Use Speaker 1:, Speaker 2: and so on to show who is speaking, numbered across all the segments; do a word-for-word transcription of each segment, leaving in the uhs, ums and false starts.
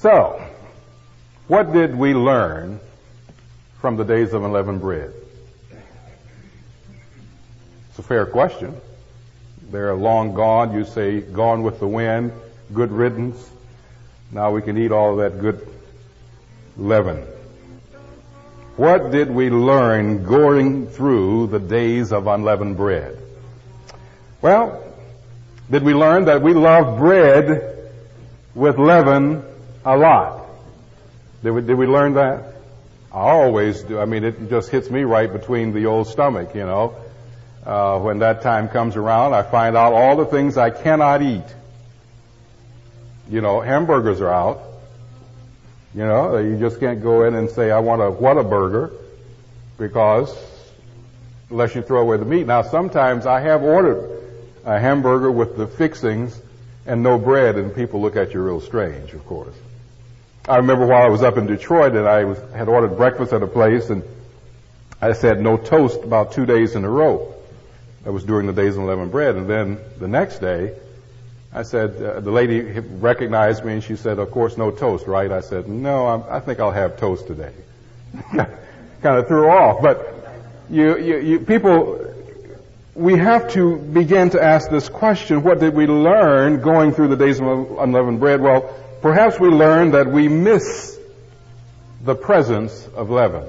Speaker 1: So, what did we learn from the days of unleavened bread? It's a fair question. They're long gone. You say, gone with the wind, good riddance. Now we can eat all of that good leaven. What did we learn going through the days of unleavened bread? Well, did we learn that we love bread with leaven a lot? Did we, did we learn that? I always do. I mean, it just hits me right between the old stomach, you know. Uh, when that time comes around, I find out all the things I cannot eat. You know, hamburgers are out. You know, you just can't go in and say, I want a Whataburger, because unless you throw away the meat. Now, sometimes I have ordered a hamburger with the fixings and no bread, and people look at you real strange, of course. I remember while I was up in Detroit, and I was, had ordered breakfast at a place, and I said no toast about two days in a row. That was during the days of unleavened bread. And then the next day, I said, uh, the lady recognized me, and she said, of course, no toast, right? I said, no, I'm, I think I'll have toast today. Kind of threw her off. But you, you, you, people, we have to begin to ask this question, what did we learn going through the days of unleavened bread? Well, perhaps we learned that we miss the presence of leaven.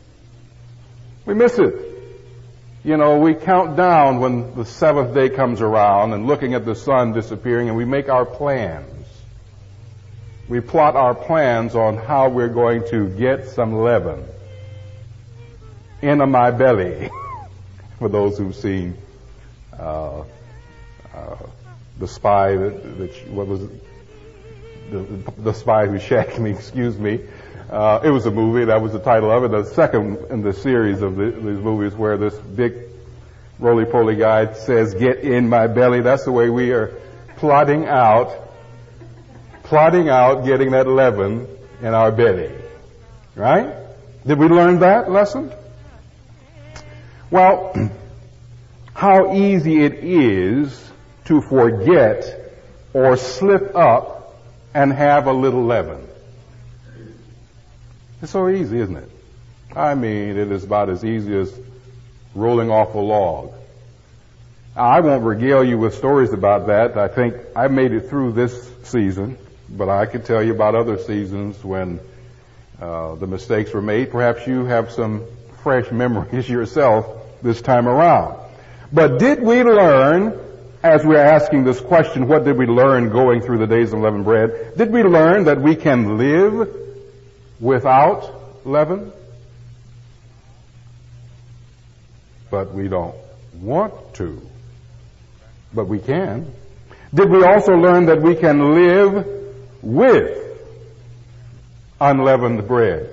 Speaker 1: We miss it. You know, we count down when the seventh day comes around and looking at the sun disappearing, and we make our plans. We plot our plans on how we're going to get some leaven into my belly. For those who've seen uh, uh, the spy that, that what was it? The, the spy who shagged me, excuse me. Uh, it was a movie, that was the title of it, the second in the series of the, these movies where this big roly-poly guy says, get in my belly. That's the way we are plotting out, plotting out getting that leaven in our belly. Right? Did we learn that lesson? Well, how easy it is to forget or slip up and have a little leaven. It's so easy, isn't it? I mean, it is about as easy as rolling off a log. I won't regale you with stories about that. I think I made it through this season, but I could tell you about other seasons when uh, the mistakes were made. Perhaps you have some fresh memories yourself this time around. But did we learn, as we're asking this question, what did we learn going through the days of unleavened bread? Did we learn that we can live without leaven? But we don't want to. But we can. Did we also learn that we can live with unleavened bread?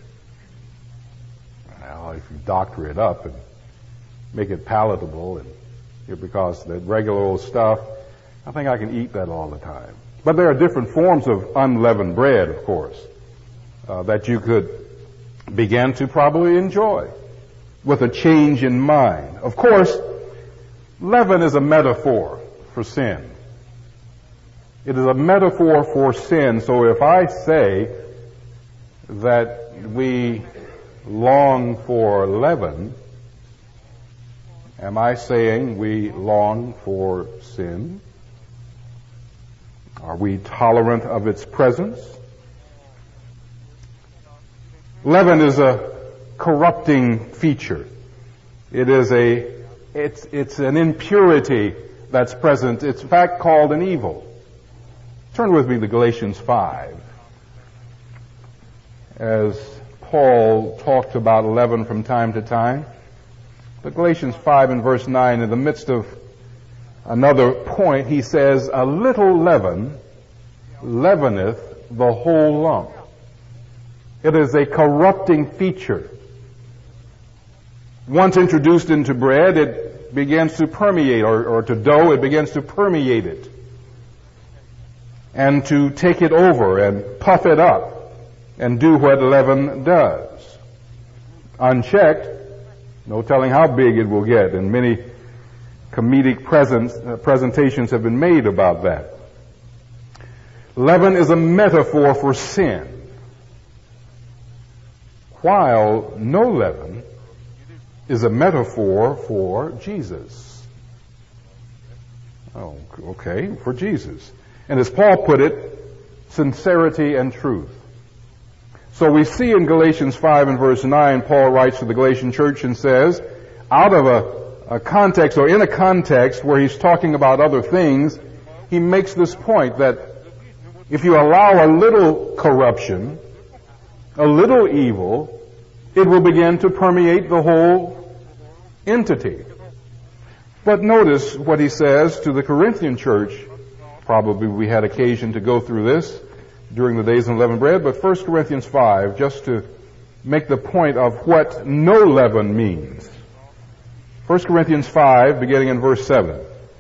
Speaker 1: Well, if you doctor it up and make it palatable, and because the regular old stuff, I think I can eat that all the time. But there are different forms of unleavened bread, of course. Uh, that you could begin to probably enjoy with a change in mind. Of course, leaven is a metaphor for sin. It is a metaphor for sin. So if I say that we long for leaven, am I saying we long for sin? Are we tolerant of its presence? Leaven is a corrupting feature. It is a, it's, it's an impurity that's present. It's in fact called an evil. Turn with me to Galatians five. As Paul talked about leaven from time to time. But Galatians five and verse nine, in the midst of another point, he says, a little leaven leaveneth the whole lump. It is a corrupting feature. Once introduced into bread, it begins to permeate, or, or to dough, it begins to permeate it. And to take it over and puff it up and do what leaven does. Unchecked, no telling how big it will get, and many comedic presents, uh, presentations have been made about that. Leaven is a metaphor for sin, while no leaven is a metaphor for Jesus. Oh, okay, for Jesus. And as Paul put it, sincerity and truth. So we see in Galatians five and verse nine, Paul writes to the Galatian church and says, out of a, a context, or in a context where he's talking about other things, he makes this point that if you allow a little corruption, a little evil, it will begin to permeate the whole entity. But notice what he says to the Corinthian church. Probably we had occasion to go through this during the days of unleavened bread, but First Corinthians five, just to make the point of what no leaven means. First Corinthians five, beginning in verse seven.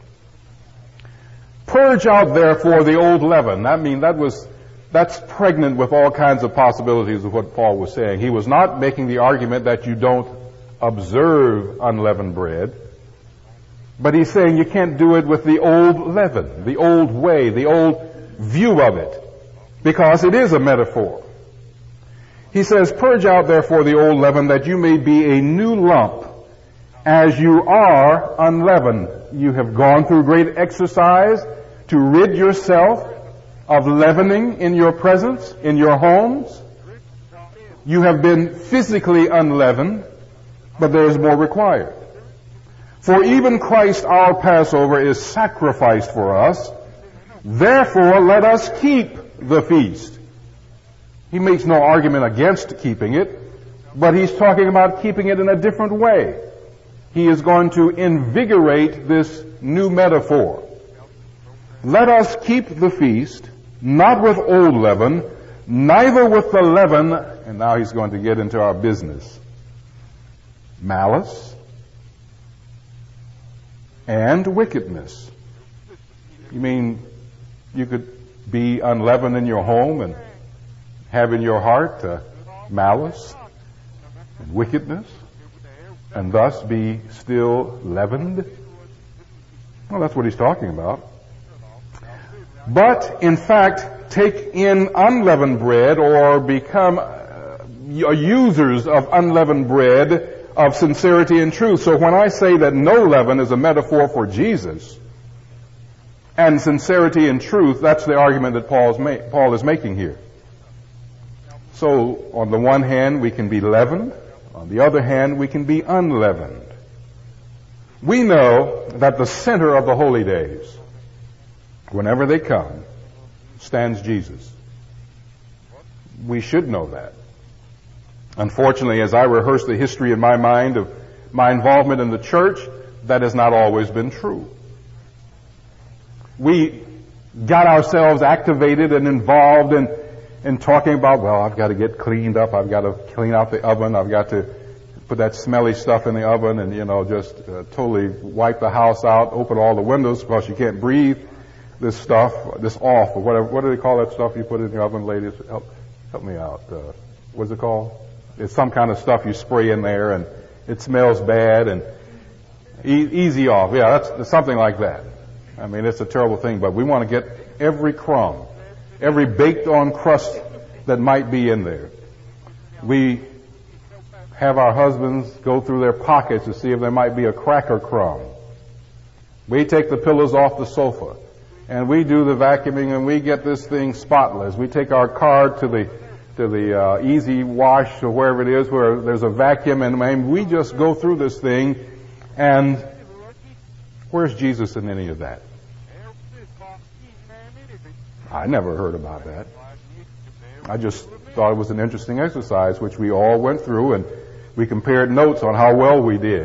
Speaker 1: Purge out therefore the old leaven. That means that was, that's pregnant with all kinds of possibilities of what Paul was saying. He was not making the argument that you don't observe unleavened bread, but he's saying you can't do it with the old leaven, the old way, the old view of it, because it is a metaphor. He says, purge out therefore the old leaven, that you may be a new lump, as you are unleavened. You have gone through great exercise to rid yourself of leavening in your presence, in your homes. You have been physically unleavened, but there is more required. For even Christ our Passover is sacrificed for us. Therefore let us keep the feast. He makes no argument against keeping it, but he's talking about keeping it in a different way. He is going to invigorate this new metaphor. Let us keep the feast, not with old leaven, neither with the leaven, and now he's going to get into our business, malice and wickedness. You mean you could be unleavened in your home and have in your heart uh, malice and wickedness, and thus be still leavened? Well, that's what he's talking about. But, in fact, take in unleavened bread, or become uh, users of unleavened bread of sincerity and truth. So when I say that no leaven is a metaphor for Jesus, and sincerity and truth, that's the argument that Paul's ma- Paul is making here. So, on the one hand, we can be leavened. On the other hand, we can be unleavened. We know that the center of the holy days, whenever they come, stands Jesus. We should know that. Unfortunately, as I rehearse the history in my mind of my involvement in the church, that has not always been true. We got ourselves activated and involved in And talking about, well, I've got to get cleaned up, I've got to clean out the oven, I've got to put that smelly stuff in the oven and, you know, just uh, totally wipe the house out, open all the windows because you can't breathe this stuff, this off, or whatever. What do they call that stuff you put in the oven, ladies? Help, help me out. Uh, what's it called? It's some kind of stuff you spray in there and it smells bad and e- easy off. Yeah, that's, that's something like that. I mean, it's a terrible thing, but we want to get every crumb, every baked-on crust that might be in there. We have our husbands go through their pockets to see if there might be a cracker crumb. We take the pillows off the sofa, and we do the vacuuming, and we get this thing spotless. We take our car to the to the uh, easy wash or wherever it is where there's a vacuum, and, and we just go through this thing, and where's Jesus in any of that? I never heard about that. I just thought it was an interesting exercise, which we all went through, and we compared notes on how well we did.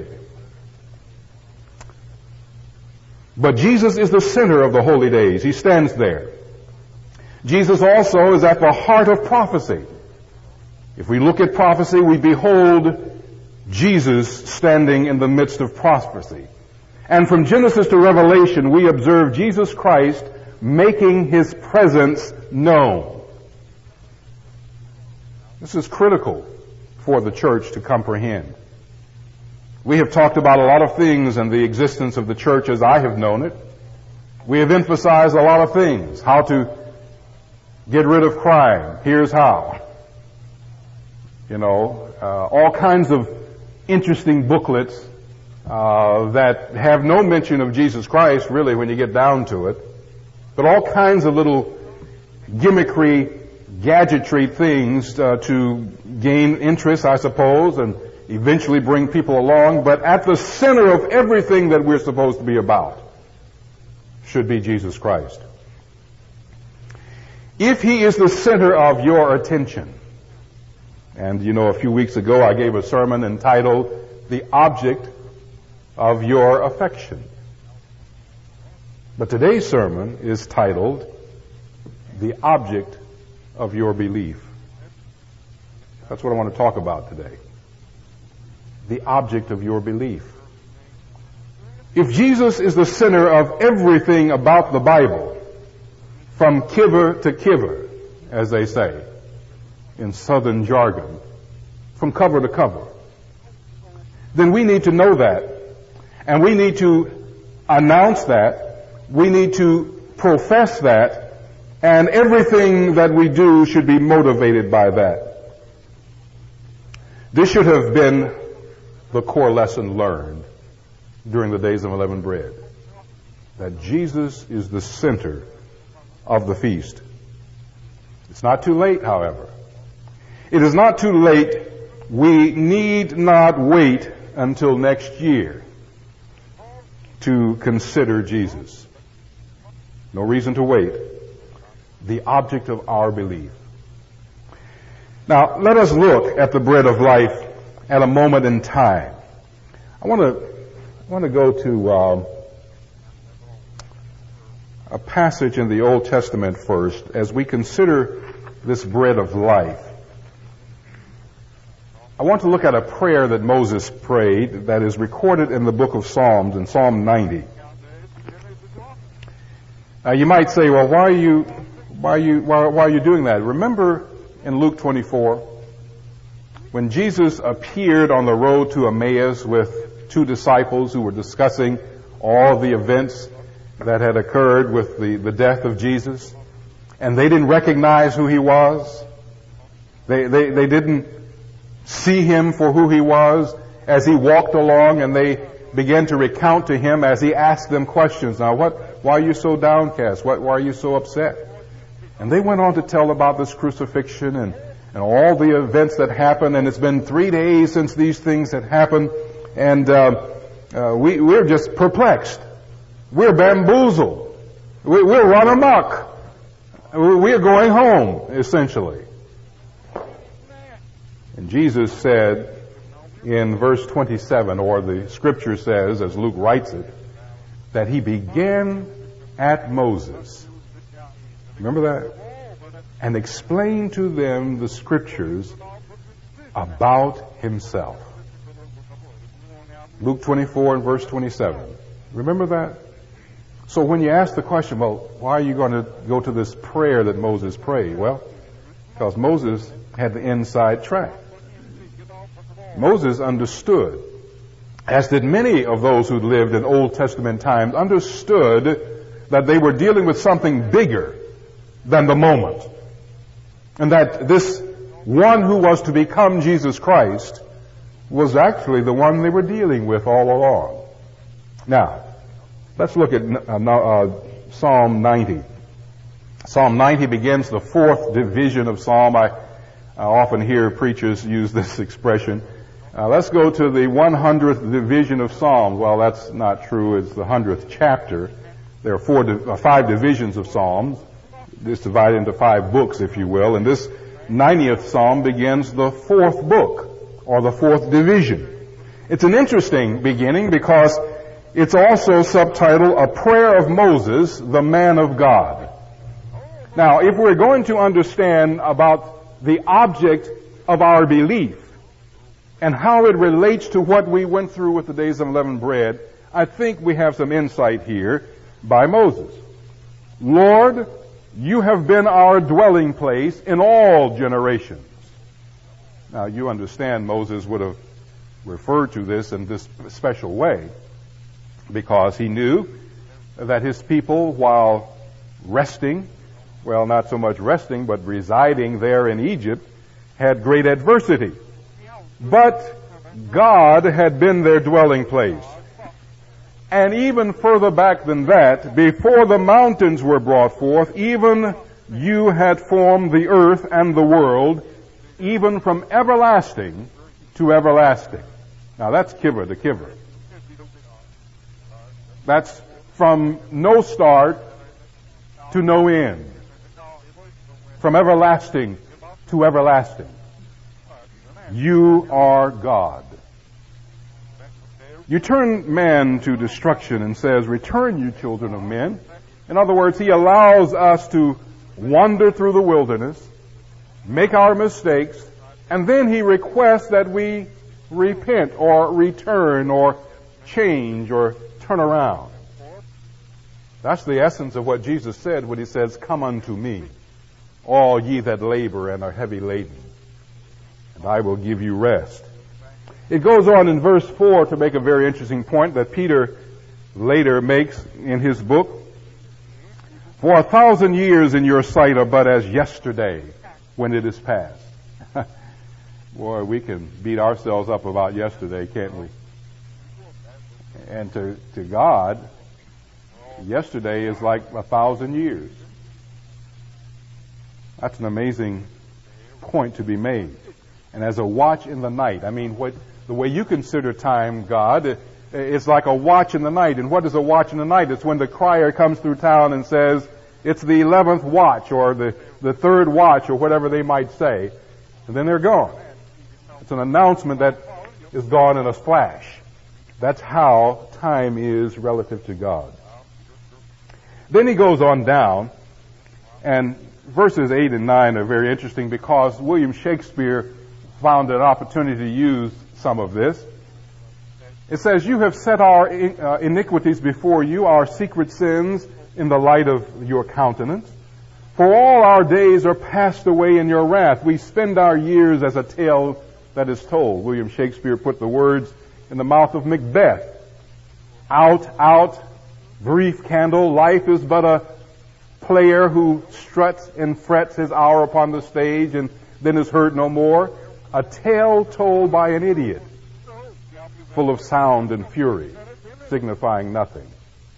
Speaker 1: But Jesus is the center of the holy days. He stands there. Jesus also is at the heart of prophecy. If we look at prophecy, we behold Jesus standing in the midst of prophecy. And from Genesis to Revelation, we observe Jesus Christ making his presence known. This is critical for the church to comprehend. We have talked about a lot of things in the existence of the church as I have known it. We have emphasized a lot of things, how to Get rid of crime. Here's how. You know, uh, all kinds of interesting booklets uh, that have no mention of Jesus Christ, really, when you get down to it. But all kinds of little gimmickry, gadgetry things uh, to gain interest, I suppose, and eventually bring people along. But at the center of everything that we're supposed to be about should be Jesus Christ. If He is the center of your attention, and you know, a few weeks ago I gave a sermon entitled, "The Object of Your Affection." But today's sermon is titled, "The Object of Your Belief." That's what I want to talk about today. The object of your belief. If Jesus is the center of everything about the Bible, from kiver to kiver, as they say in Southern jargon, from cover to cover, then we need to know that, and we need to announce that, we need to profess that, and everything that we do should be motivated by that. This should have been the core lesson learned during the days of unleavened bread, that Jesus is the center of the feast. It's not too late, however. It is not too late. We need not wait until next year to consider Jesus. No reason to wait. The object of our belief. Now, let us look at the bread of life at a moment in time. I want to I want to go to uh, a passage in the Old Testament first as we consider this bread of life. I want to look at a prayer that Moses prayed that is recorded in the book of Psalms, in Psalm ninety. Now you might say, well, why are you why are you why, why are you doing that? Remember in Luke twenty-four, when Jesus appeared on the road to Emmaus with two disciples who were discussing all the events that had occurred with the, the death of Jesus, and they didn't recognize who He was. They, they, they didn't see Him for who He was as He walked along, and they began to recount to Him as He asked them questions. Now, what, why are you so downcast? Why, why are you so upset? And they went on to tell about this crucifixion and, and all the events that happened, and it's been three days since these things had happened, and uh, uh, we, we're just perplexed. We're bamboozled. We, we're run amok. We're going home, essentially. And Jesus said in verse twenty-seven, or the scripture says, as Luke writes it, that He began at Moses. Remember that? And explained to them the scriptures about Himself. Luke twenty-four and verse twenty-seven. Remember that? So when you ask the question, well, why are you going to go to this prayer that Moses prayed? Well, because Moses had the inside track. Moses understood, as did many of those who lived in Old Testament times, understood that they were dealing with something bigger than the moment. And that this one who was to become Jesus Christ was actually the one they were dealing with all along. Now, let's look at uh, uh, Psalm ninety. Psalm ninety begins the fourth division of Psalm. I, I often hear preachers use this expression. Uh, let's go to the one hundredth division of Psalms. Well, that's not true. It's the hundredth chapter. There are four, di- uh, five divisions of Psalms. It's divided into five books, if you will. And this ninetieth Psalm begins the fourth book, or the fourth division. It's an interesting beginning because it's also subtitled A Prayer of Moses, the Man of God. Now, if we're going to understand about the object of our belief and how it relates to what we went through with the days of unleavened bread, I think we have some insight here by Moses. Lord, you have been our dwelling place in all generations. Now, you understand Moses would have referred to this in this special way because he knew that his people, while resting, well, not so much resting, but residing there in Egypt, had great adversity. But God had been their dwelling place. And even further back than that, before the mountains were brought forth, even you had formed the earth and the world, even from everlasting to everlasting. Now that's kiver to kiver. That's from no start to no end. From everlasting to everlasting. You are God. You turn man to destruction and says, return you children of men. In other words, he allows us to wander through the wilderness, make our mistakes, and then he requests that we repent or return or change or turn around. That's the essence of what Jesus said when he says, come unto me, all ye that labor and are heavy laden, and I will give you rest. It goes on in verse four to make a very interesting point that Peter later makes in his book. For a thousand years in your sight are but as yesterday when it is past. Boy, we can beat ourselves up about yesterday, can't we? And to, to God, yesterday is like a thousand years. That's an amazing point to be made. And as a watch in the night, I mean, what the way you consider time, God, it's like a watch in the night. And what is a watch in the night? It's when the crier comes through town and says, it's the eleventh watch or the, the third watch or whatever they might say. And then they're gone. It's an announcement that is gone in a flash. That's how time is relative to God. Then he goes on down, and verses eight and nine are very interesting because William Shakespeare found an opportunity to use some of this. It says, you have set our uh, iniquities before you, our secret sins in the light of your countenance. For all our days are passed away in your wrath. We spend our years as a tale that is told. William Shakespeare put the words in the mouth of Macbeth. Out, out, brief candle, life is but a player who struts and frets his hour upon the stage and then is heard no more. A tale told by an idiot, full of sound and fury, signifying nothing.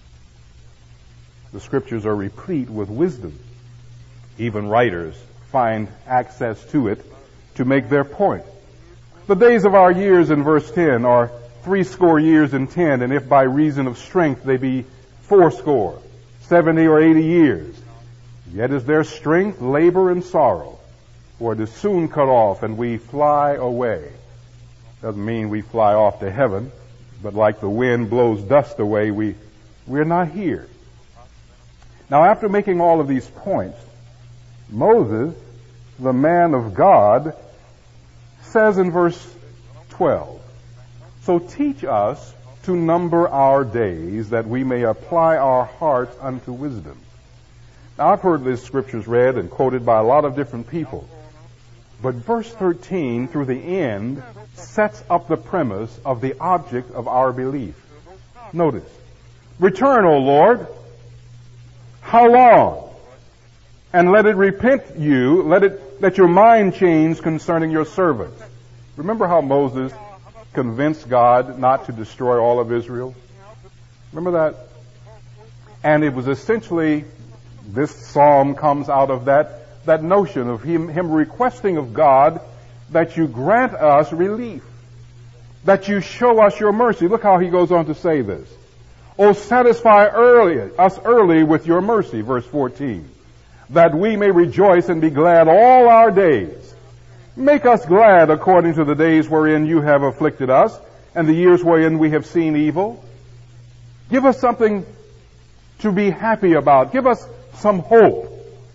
Speaker 1: The scriptures are replete with wisdom. Even writers find access to it to make their point. The days of our years in verse ten are threescore years and ten, and if by reason of strength they be fourscore, seventy or eighty years, yet is their strength labor and sorrow, for it is soon cut off and we fly away. Doesn't mean we fly off to heaven, but like the wind blows dust away, we, we're not here. Now, after making all of these points, Moses, the man of God, says in verse twelve, so teach us to number our days that we may apply our hearts unto wisdom. Now, I've heard these scriptures read and quoted by a lot of different people, but verse thirteen through the end sets up the premise of the object of our belief. Notice, return, O Lord, how long? And let it repent you, let it, let your mind change concerning your servants. Remember how Moses convinced God not to destroy all of Israel? Remember that? And it was essentially, this psalm comes out of that, that notion of him, him requesting of God that you grant us relief, that you show us your mercy. Look how he goes on to say this. Oh, satisfy early, us early with your mercy, verse fourteen, that we may rejoice and be glad all our days. Make us glad according to the days wherein you have afflicted us, and the years wherein we have seen evil. Give us something to be happy about. Give us some hope.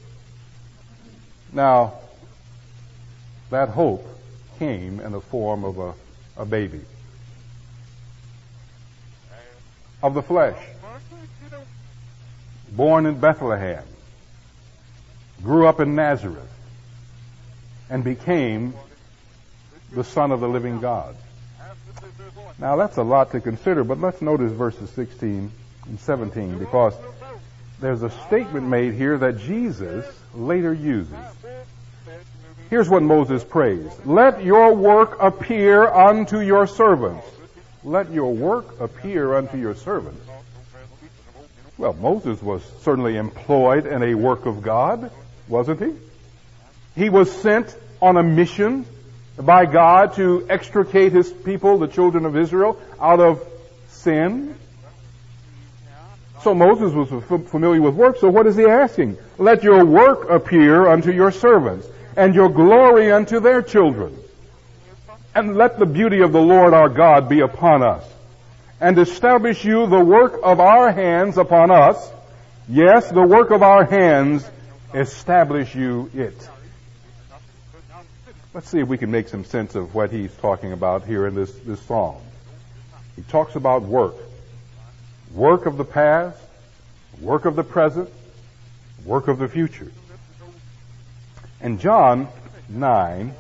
Speaker 1: Now, that hope came in the form of a, a baby. Of the flesh. Born in Bethlehem. Grew up in Nazareth. And became the Son of the living God. Now that's a lot to consider, but let's notice verses sixteen and seventeen, because there's a statement made here that Jesus later uses. Here's what Moses prays. Let your work appear unto your servants. Let your work appear unto your servants. Well, Moses was certainly employed in a work of God, wasn't he? He was sent on a mission by God to extricate his people, the children of Israel, out of sin. So Moses was f- familiar with work, so what is he asking? Let your work appear unto your servants, and your glory unto their children. And let the beauty of the Lord our God be upon us, and establish you the work of our hands upon us. Yes, the work of our hands, establish you it. Let's see if we can make some sense of what he's talking about here in this, this psalm. He talks about work. Work of the past, work of the present, work of the future. In John nine,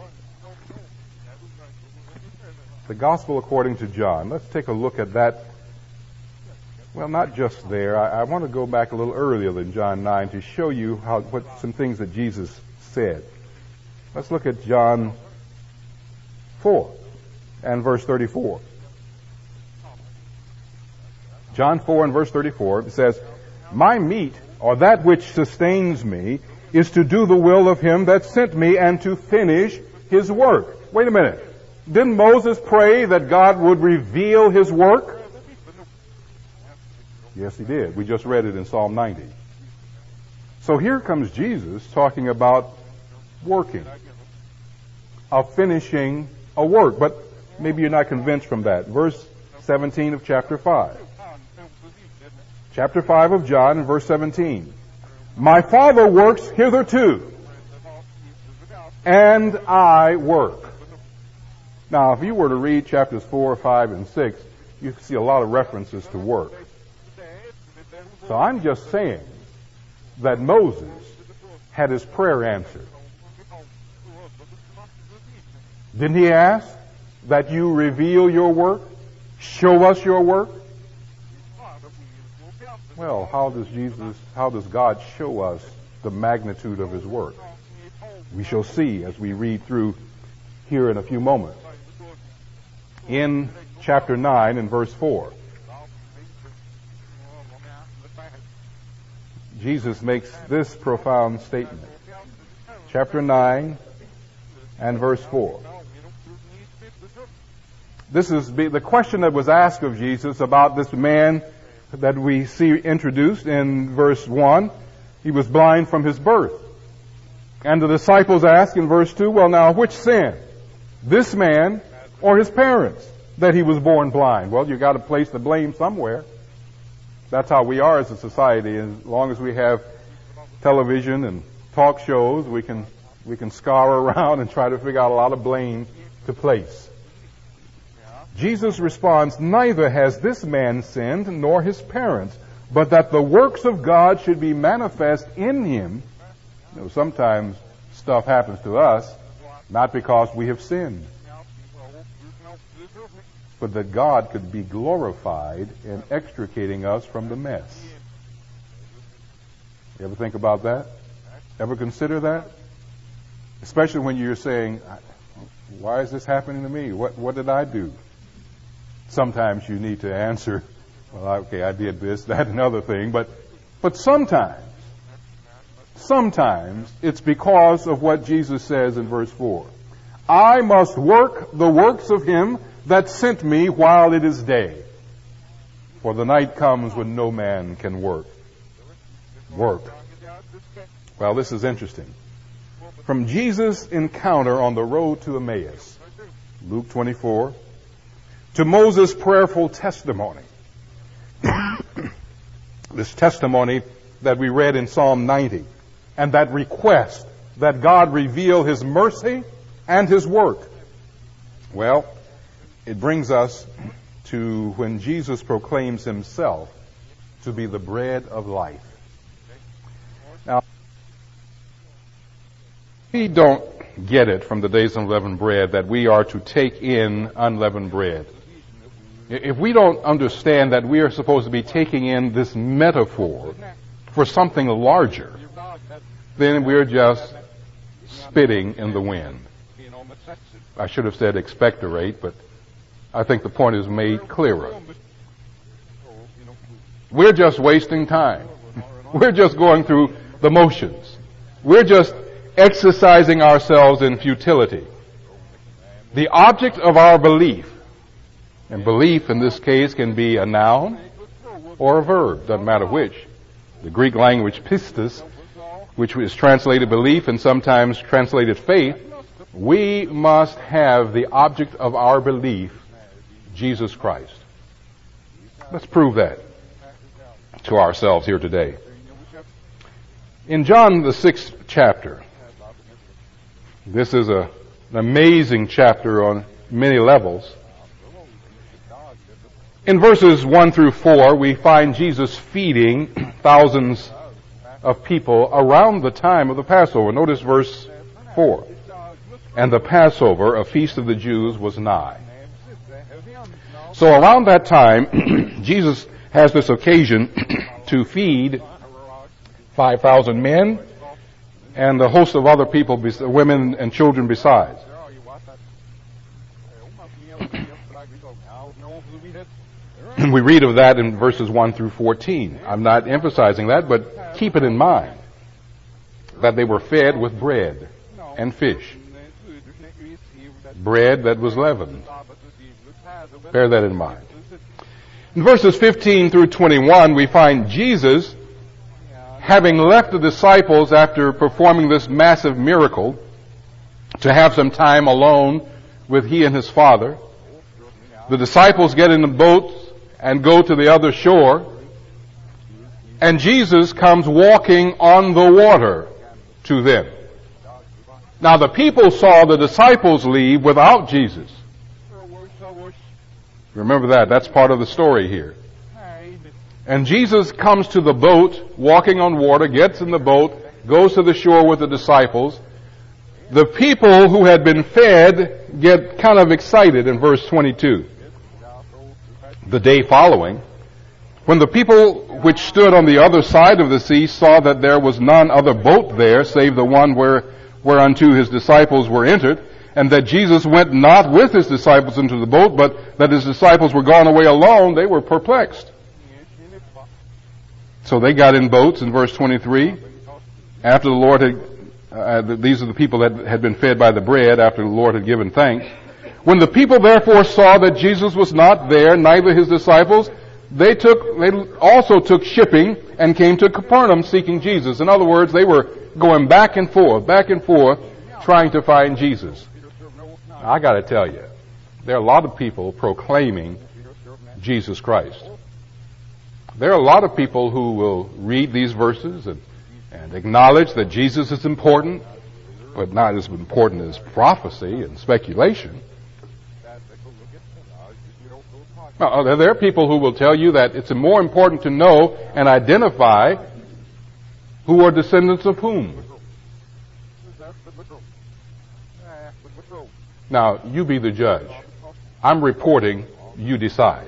Speaker 1: the Gospel according to John, let's take a look at that. Well, not just there. I, I want to go back a little earlier than John nine to show you how what some things that Jesus said. Let's look at John four and verse thirty-four. John four and verse thirty-four, it says, my meat, or that which sustains me, is to do the will of him that sent me and to finish his work. Wait a minute. Didn't Moses pray that God would reveal his work? Yes, he did. We just read it in Psalm ninety. So here comes Jesus talking about working, of finishing a work. But maybe you're not convinced from that. Verse seventeen of chapter five. Chapter five of John and verse seventeen. My Father works hitherto, and I work. Now, if you were to read chapters four, five, and six, you can see a lot of references to work. So I'm just saying that Moses had his prayer answered. Didn't he ask that you reveal your work? Show us your work? Well, how does Jesus, how does God show us the magnitude of his work? We shall see as we read through here in a few moments. In chapter nine and verse four, Jesus makes this profound statement. Chapter nine and verse four. This is the question that was asked of Jesus about this man that we see introduced in verse one. He was blind from his birth. And the disciples ask in verse two, well now, which sinned? This man or his parents that he was born blind? Well, you got to place the blame somewhere. That's how we are as a society. As long as we have television and talk shows, we can we can scour around and try to figure out a lot of blame to place. Jesus responds, neither has this man sinned nor his parents, but that the works of God should be manifest in him. You know, sometimes stuff happens to us not because we have sinned, but that God could be glorified in extricating us from the mess. You ever think about that? Ever consider that? Especially when you're saying, why is this happening to me? What, what did I do? Sometimes you need to answer, well, okay, I did this, that, and other thing, but, but sometimes, sometimes it's because of what Jesus says in verse four. I must work the works of him that sent me while it is day. For the night comes when no man can work. Work. Well, this is interesting. From Jesus' encounter on the road to Emmaus, Luke twenty-four, to Moses' prayerful testimony. This testimony that we read in Psalm ninety, and that request that God reveal his mercy and his work. Well, it brings us to when Jesus proclaims himself to be the bread of life. Now, we don't get it from the days of unleavened bread that we are to take in unleavened bread. If we don't understand that we are supposed to be taking in this metaphor for something larger, then we're just spitting in the wind. I should have said expectorate, but I think the point is made clearer. We're just wasting time. We're just going through the motions. We're just exercising ourselves in futility. The object of our belief, and belief in this case can be a noun or a verb, doesn't matter which. The Greek language pistis, which is translated belief and sometimes translated faith, we must have the object of our belief, Jesus Christ. Let's prove that to ourselves here today. In John the sixth chapter, this is a, an amazing chapter on many levels. In verses one through four, we find Jesus feeding thousands of people around the time of the Passover. Notice verse four. And the Passover, a feast of the Jews, was nigh. So around that time, Jesus has this occasion to feed five thousand men and a host of other people, women and children besides. And we read of that in verses one through fourteen. I'm not emphasizing that, but keep it in mind that they were fed with bread and fish. Bread that was leavened. Bear that in mind. In verses fifteen through twenty-one, we find Jesus, having left the disciples after performing this massive miracle, to have some time alone with he and his Father. The disciples get in the boat and go to the other shore, and Jesus comes walking on the water to them. Now the people saw the disciples leave without Jesus. Remember that. That's part of the story here. And Jesus comes to the boat, walking on water, gets in the boat, goes to the shore with the disciples. The people who had been fed get kind of excited in verse twenty-two. The day following, when the people which stood on the other side of the sea saw that there was none other boat there, save the one where, whereunto his disciples were entered, and that Jesus went not with his disciples into the boat, but that his disciples were gone away alone, they were perplexed. So they got in boats in verse twenty-three. After the Lord had, uh, these are the people that had been fed by the bread after the Lord had given thanks. When the people therefore saw that Jesus was not there, neither his disciples, they took, they also took shipping and came to Capernaum seeking Jesus. In other words, they were going back and forth, back and forth, trying to find Jesus. Now, I gotta tell you, there are a lot of people proclaiming Jesus Christ. There are a lot of people who will read these verses and, and acknowledge that Jesus is important, but not as important as prophecy and speculation. Now, there are people who will tell you that it's more important to know and identify who are descendants of whom. Now, you be the judge. I'm reporting, you decide.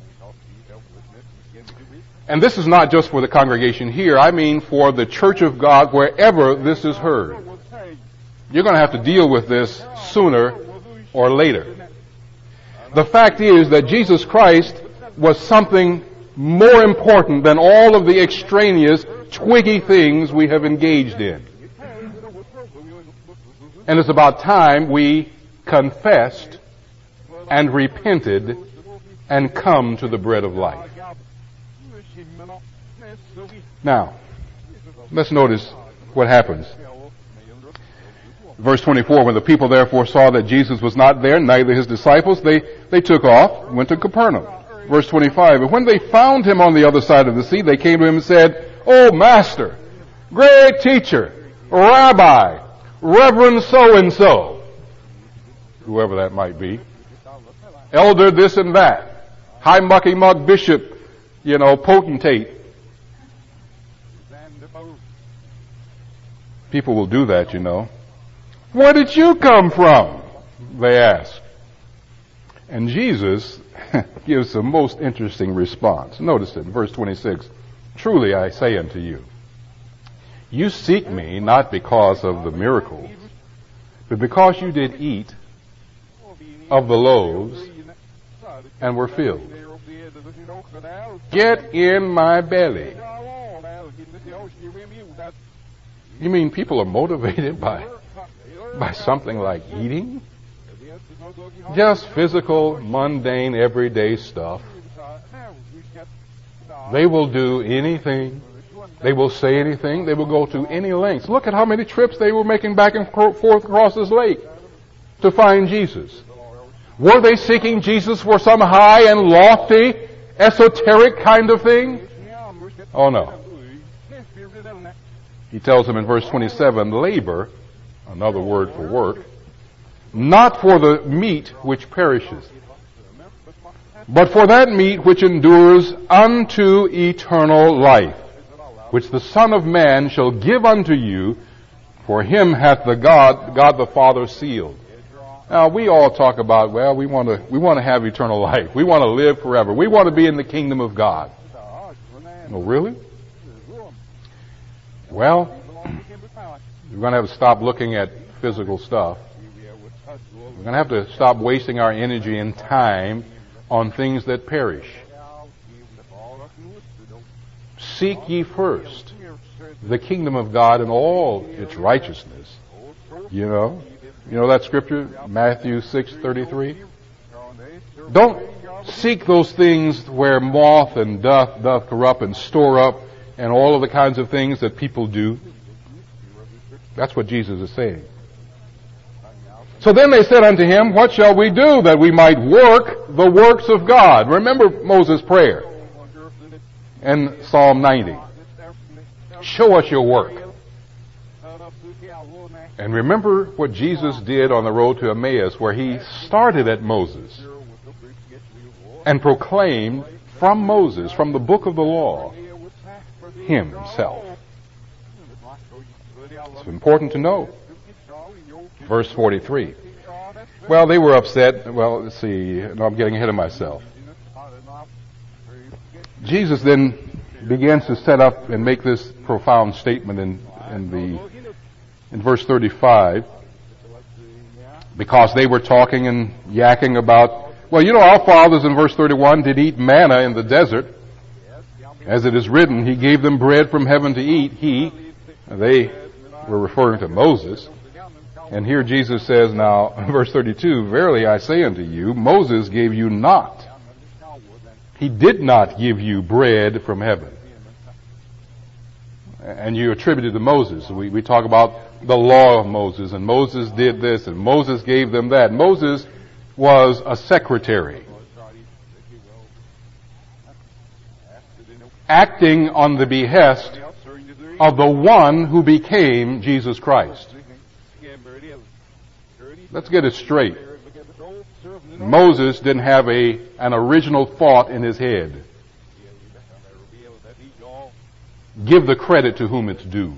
Speaker 1: And this is not just for the congregation here. I mean for the church of God wherever this is heard. You're going to have to deal with this sooner or later. The fact is that Jesus Christ was something more important than all of the extraneous, twiggy things we have engaged in. And it's about time we confessed and repented and come to the bread of life. Now, let's notice what happens. Verse twenty-four, when the people therefore saw that Jesus was not there, neither his disciples, they, they took off, went to Capernaum. Verse twenty-five, and when they found him on the other side of the sea, they came to him and said, "O Master, great teacher, Rabbi, Reverend so-and-so," whoever that might be, elder this and that, high mucky mug bishop, you know, potentate. People will do that, you know. "Where did you come from?" they ask. And Jesus gives the most interesting response. Notice it in verse twenty-six. "Truly I say unto you." You seek me not because of the miracles, but because you did eat of the loaves and were filled. Get in my belly. You mean people are motivated by, by something like eating? Just physical, mundane, everyday stuff. They will do anything. They will say anything. They will go to any lengths. Look at how many trips they were making back and forth across this lake to find Jesus. Were they seeking Jesus for some high and lofty, esoteric kind of thing? Oh no. He tells them in verse twenty-seven, labor, another word for work, not for the meat which perishes, but for that meat which endures unto eternal life, which the Son of Man shall give unto you, for him hath the God, God the Father sealed. Now we all talk about, well, we want to, we want to have eternal life. We want to live forever. We want to be in the kingdom of God. Oh, really? Well, we're going to have to stop looking at physical stuff. We're going to have to stop wasting our energy and time on things that perish. Seek ye first the kingdom of God and all its righteousness. You know, you know that scripture, Matthew six thirty-three? Don't seek those things where moth and doth, doth corrupt and store up and all of the kinds of things that people do. That's what Jesus is saying. So then they said unto him, what shall we do that we might work the works of God? Remember Moses' prayer in Psalm ninety. Show us your work. And remember what Jesus did on the road to Emmaus, where he started at Moses and proclaimed from Moses, from the book of the law, himself. It's important to know. Verse forty-three. Well, they were upset. Well, let's see. No, I'm getting ahead of myself. Jesus then begins to set up and make this profound statement in, in the in verse thirty-five, because they were talking and yakking about, well, you know, our fathers in verse thirty-one did eat manna in the desert. As it is written, he gave them bread from heaven to eat. He, they were referring to Moses. And here Jesus says now, verse thirty-two, verily I say unto you, Moses gave you not. He did not give you bread from heaven. And you attribute it to Moses. We, we talk about the law of Moses, and Moses did this, and Moses gave them that. Moses was a secretary, acting on the behest of the one who became Jesus Christ. Let's get it straight. Moses didn't have a an original thought in his head. Give the credit to whom it's due.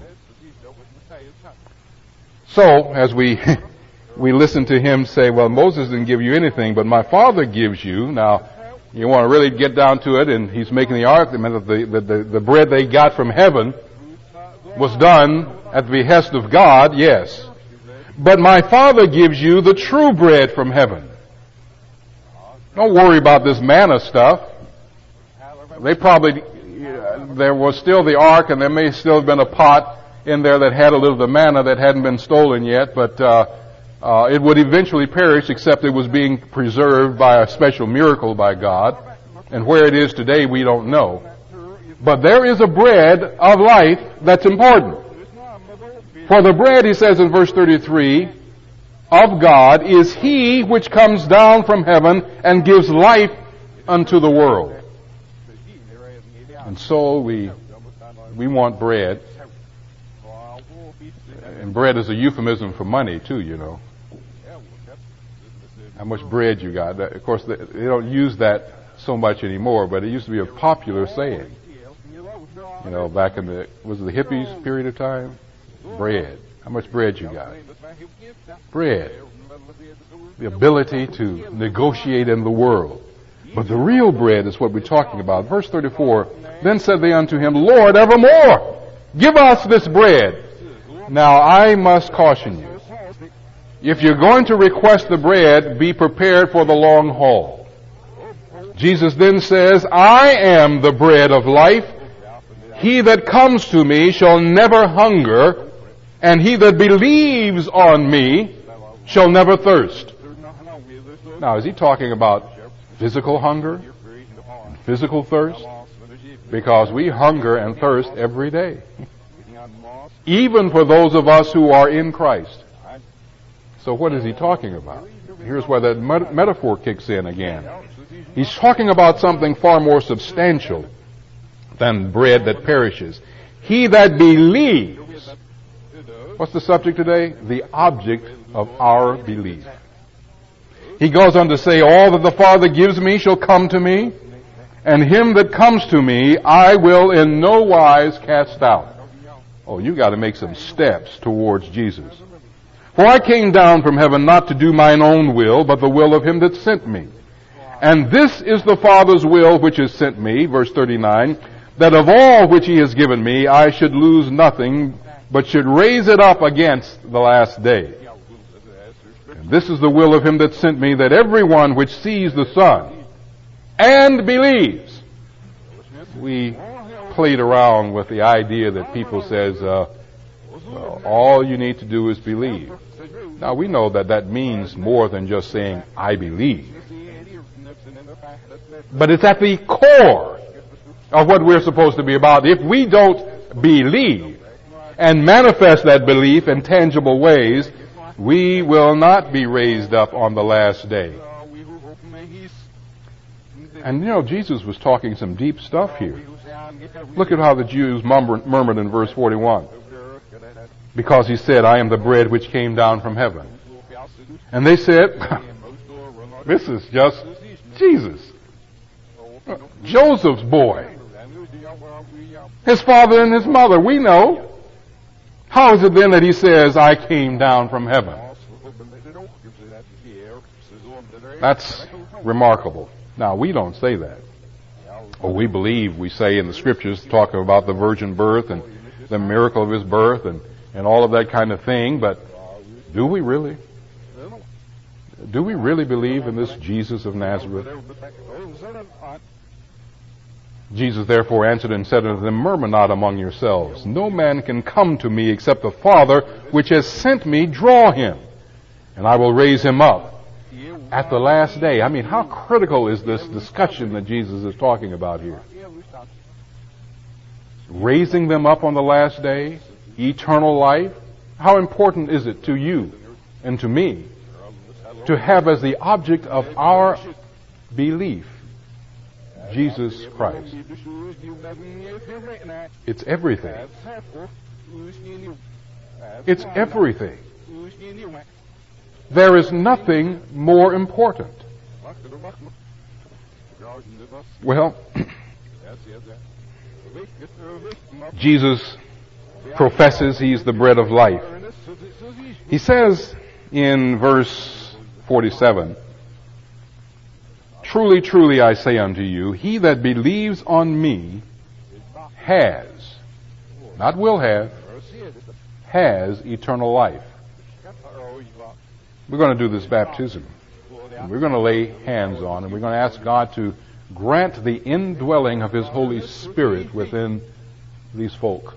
Speaker 1: So, as we we listen to him say, well, Moses didn't give you anything, but my Father gives you. Now, you want to really get down to it, and he's making the argument that the, the, the, the bread they got from heaven was done at the behest of God, yes. But my Father gives you the true bread from heaven. Don't worry about this manna stuff. They probably, there was still the ark, and there may still have been a pot in there that had a little of the manna that hadn't been stolen yet, but uh, uh, it would eventually perish, except it was being preserved by a special miracle by God. And where it is today, we don't know. But there is a bread of life that's important. For the bread, he says in verse thirty-three, of God is he which comes down from heaven and gives life unto the world. And so we we want bread. And bread is a euphemism for money too, you know. How much bread you got. Of course, they don't use that so much anymore, but it used to be a popular saying. You know, back in the, was it the hippies period of time? Bread. How much bread you got? Bread. The ability to negotiate in the world. But the real bread is what we're talking about. Verse thirty-four, then said they unto him, Lord, evermore Give us this bread. Now I must caution you. If you're going to request the bread, be prepared for the long haul. Jesus then says, I am the bread of life. He that comes to me shall never hunger, and he that believes on me shall never thirst. Now, is he talking about physical hunger and physical thirst? Because we hunger and thirst every day. Even for those of us who are in Christ. So what is he talking about? Here's where that met- metaphor kicks in again. He's talking about something far more substantial than bread that perishes. He that believes. What's the subject today? The object of our belief. He goes on to say, all that the Father gives me shall come to me, and him that comes to me I will in no wise cast out. Oh, you got to make some steps towards Jesus. For I came down from heaven not to do mine own will, but the will of him that sent me. And this is the Father's will which has sent me, verse thirty-nine, that of all which he has given me I should lose nothing, but should raise it up against the last day. And this is the will of him that sent me, that everyone which sees the Son and believes. We played around with the idea that people says, uh, well, all you need to do is believe. Now we know that that means more than just saying, I believe. But it's at the core of what we're supposed to be about. If we don't believe and manifest that belief in tangible ways, we will not be raised up on the last day. And you know, Jesus was talking some deep stuff here. Look at how the Jews murmured in verse forty-one. Because he said, I am the bread which came down from heaven. And they said, this is just Jesus. Joseph's boy. His father and his mother, we know. How is it then that he says, I came down from heaven? That's remarkable. Now, we don't say that. Or we believe, we say in the scriptures, talking about the virgin birth and the miracle of his birth and, and all of that kind of thing, but do we really? Do we really believe in this Jesus of Nazareth? Jesus therefore answered and said unto them, murmur not among yourselves. No man can come to me except the Father which has sent me draw him, and I will raise him up at the last day. I mean, how critical is this discussion that Jesus is talking about here? Raising them up on the last day, eternal life. How important is it to you and to me to have as the object of our belief Jesus Christ? It's everything. It's everything. There is nothing more important. Well, Jesus professes he's the bread of life. He says in verse forty-seven, truly, truly, I say unto you, he that believes on me has, not will have, has eternal life. We're going to do this baptism. And we're going to lay hands on, and we're going to ask God to grant the indwelling of his Holy Spirit within these folk.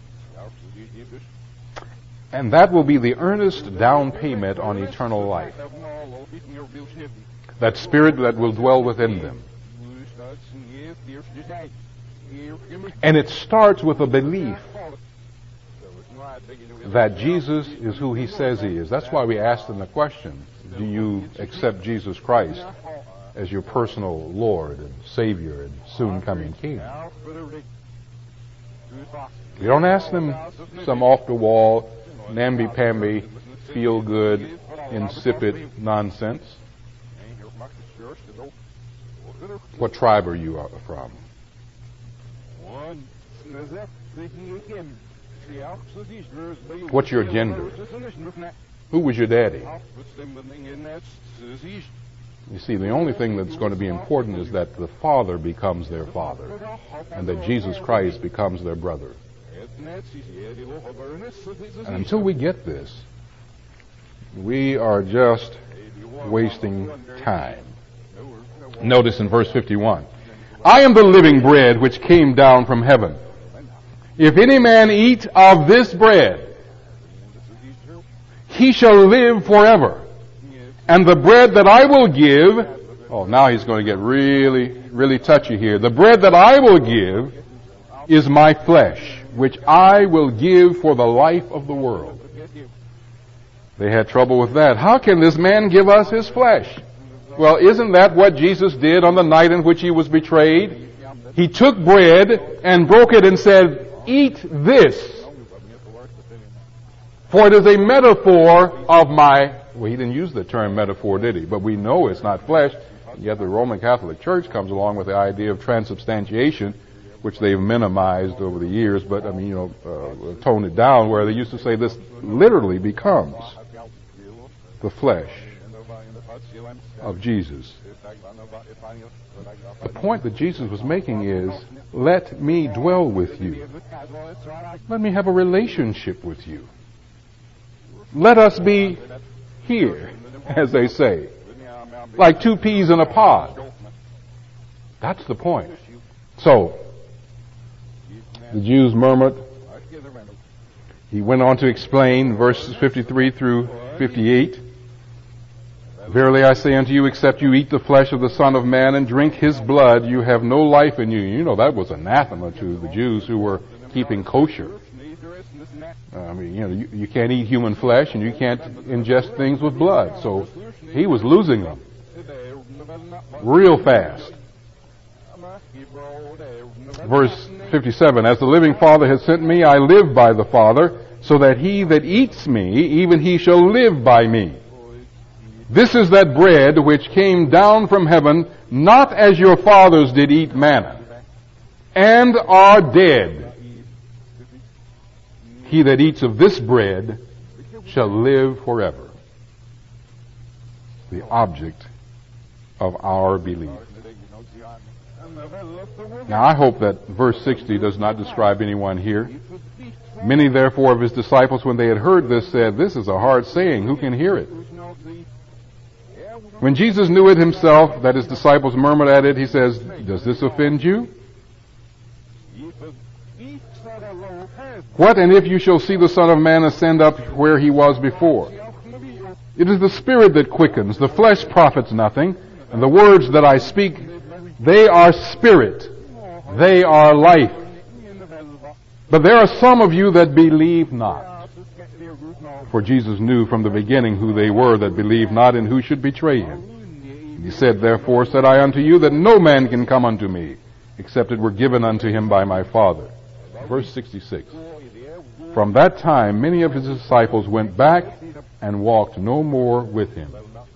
Speaker 1: And that will be the earnest down payment on eternal life. That Spirit that will dwell within them. And it starts with a belief that Jesus is who he says he is. That's why we asked him the question, do you accept Jesus Christ as your personal Lord and Savior and soon coming King? We don't ask them some off-the-wall, namby-pamby, feel-good, insipid nonsense. What tribe are you from? What's your gender? Who was your daddy? You see, the only thing that's going to be important is that the Father becomes their Father and that Jesus Christ becomes their brother. And until we get this, we are just wasting time. Notice in verse fifty-one, I am the living bread which came down from heaven. If any man eat of this bread, he shall live forever. And the bread that I will give, oh, now he's going to get really, really touchy here. The bread that I will give is my flesh, which I will give for the life of the world. They had trouble with that. How can this man give us his flesh? Well, isn't that what Jesus did on the night in which he was betrayed? He took bread and broke it and said, eat this, for it is a metaphor of my... Well, he didn't use the term metaphor, did he? But we know it's not flesh. Yet the Roman Catholic Church comes along with the idea of transubstantiation, which they've minimized over the years, but, I mean, you know, uh, toned it down, where they used to say this literally becomes the flesh of Jesus. The point that Jesus was making is, let me dwell with you. Let me have a relationship with you. Let us be here, as they say, like two peas in a pod. That's the point. So, the Jews murmured. He went on to explain verses fifty-three through fifty-eight. Verily I say unto you, except you eat the flesh of the Son of Man and drink his blood, you have no life in you. You know, that was anathema to the Jews who were keeping kosher. I mean, you know, you, you can't eat human flesh and you can't ingest things with blood. So he was losing them real fast. Verse fifty-seven, as the living Father has sent me, I live by the Father, so that he that eats me, even he shall live by me. This is that bread which came down from heaven, not as your fathers did eat manna, and are dead. He that eats of this bread shall live forever. The object of our belief. Now I hope that verse sixty does not describe anyone here. Many therefore of his disciples, when they had heard this, said, this is a hard saying, who can hear it? When Jesus knew it himself, that his disciples murmured at it, he says, does this offend you? What, and if you shall see the Son of Man ascend up where he was before? It is the Spirit that quickens, the flesh profits nothing, and the words that I speak, they are spirit, they are life. But there are some of you that believe not. For Jesus knew from the beginning who they were that believed not and who should betray him. He said, therefore said I unto you that no man can come unto me, except it were given unto him by my Father. Verse sixty-six. From that time many of his disciples went back and walked no more with him.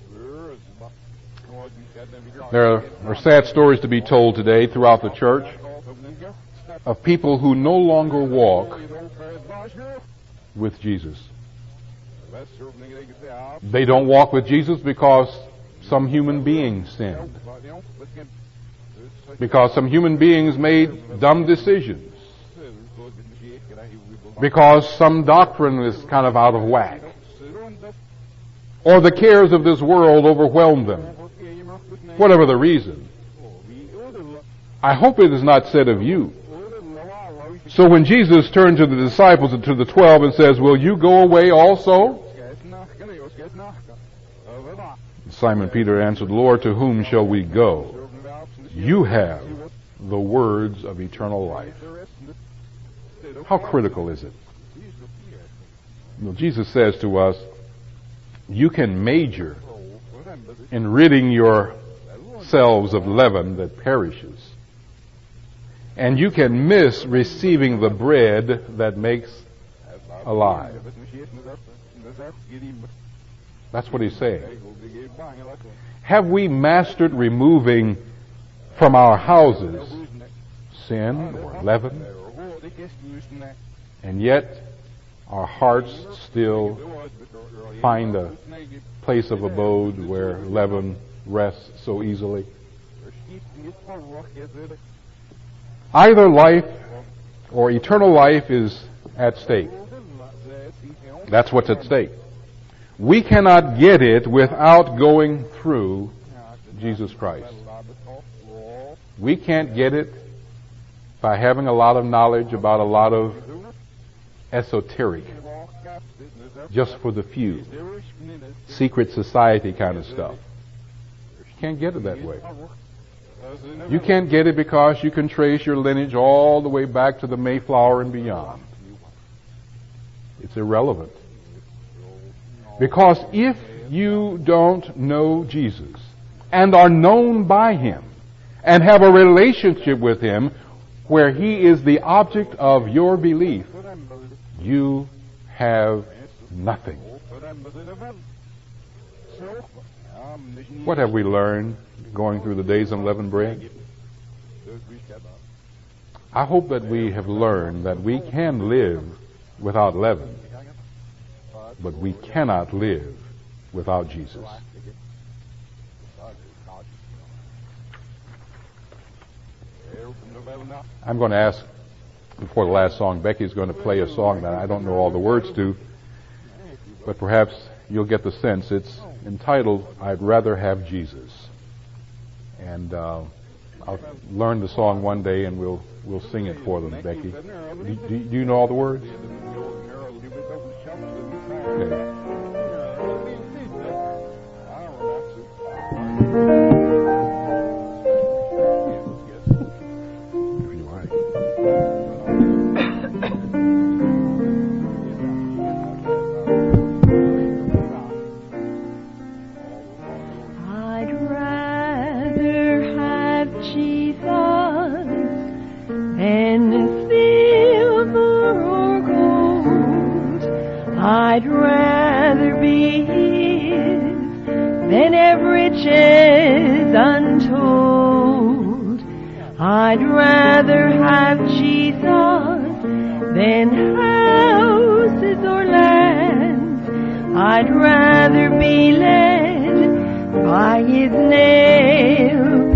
Speaker 1: There are, are sad stories to be told today throughout the church of people who no longer walk with Jesus. They don't walk with Jesus because some human being sinned. Because some human beings made dumb decisions. Because some doctrine is kind of out of whack. Or the cares of this world overwhelm them. Whatever the reason. I hope it is not said of you. So when Jesus turned to the disciples and to the twelve and says, will you go away also? Simon Peter answered, Lord, to whom shall we go? You have the words of eternal life. How critical is it? Well, Jesus says to us, you can major in ridding yourselves of leaven that perishes. And you can miss receiving the bread that makes alive. That's what he's saying. Have we mastered removing from our houses sin or leaven? And yet our hearts still find a place of abode where leaven rests so easily? Either life or eternal life is at stake. That's what's at stake. We cannot get it without going through Jesus Christ. We can't get it by having a lot of knowledge about a lot of esoteric, just for the few, secret society kind of stuff. You can't get it that way. You can't get it because you can trace your lineage all the way back to the Mayflower and beyond. It's irrelevant. Because if you don't know Jesus and are known by Him and have a relationship with Him where He is the object of your belief, you have nothing. What have we learned going through the days of unleavened bread? I hope that we have learned that we can live without leaven, but we cannot live without Jesus. I'm going to ask, before the last song, Becky's going to play a song that I don't know all the words to, but perhaps you'll get the sense. It's entitled, I'd Rather Have Jesus. And uh, I'll learn the song one day and we'll we'll sing it for them, Becky. Do, do, do you know all the words? Okay.
Speaker 2: I'd rather be His than have riches untold. I'd rather have Jesus than houses or lands. I'd rather be led by His nail